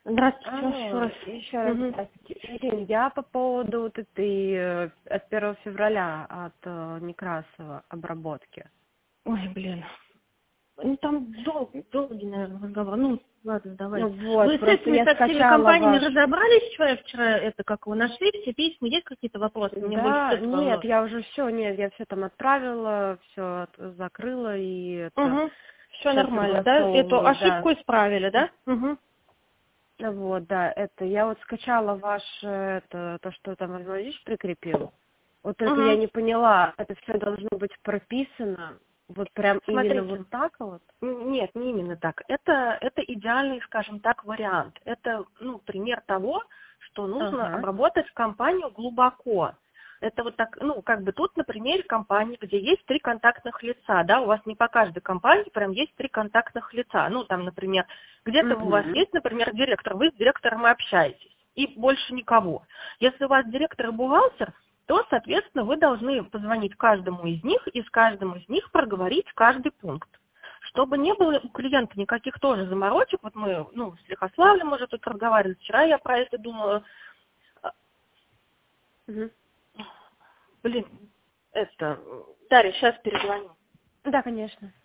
Здравствуйте, еще Алло, раз. еще раз Мгм. здравствуйте. Ирина, я по поводу вот этой от 1 февраля от Некрасова обработки. Ой, блин. Ну, там долгий, наверное, разговор. Ну, ладно, Ну давайте. вот, Вы с просто этими я со всеми скачала компаниями ваш... разобрались вчера это как вы нашли все письма? Есть какие-то вопросы? Мне больше Да, это нет, волнует. я уже все, нет, я все там отправила, все закрыла и это Угу. Все сейчас нормально, да? Эту согласовываю, да. ошибку исправили, да? Угу. Вот, да, это я вот скачала это, то, что там Владимир Владимирович прикрепил. Вот только я Угу. не поняла, это все должно быть прописано, вот прям именно вот Смотрите. так вот? Нет, не именно так. Это идеальный, скажем так, вариант. Это, пример того, что нужно Ага. обработать компанию глубоко. Это вот так, как бы тут на примере компании, где есть 3 контактных лица, да, у вас не по каждой компании прям есть 3 контактных лица. Ну, там, например, где-то у вас Угу. есть, например, директор, вы с директором и общаетесь, и больше никого. Если у вас директор и бухгалтер, то, соответственно, вы должны позвонить каждому из них и с каждым из них проговорить каждый пункт. Чтобы не было у клиента никаких тоже заморочек, вот мы, с Лихославлем уже тут разговаривали, вчера я про это думала. А, Угу. Блин, Дарья, сейчас перезвоню. Да, конечно.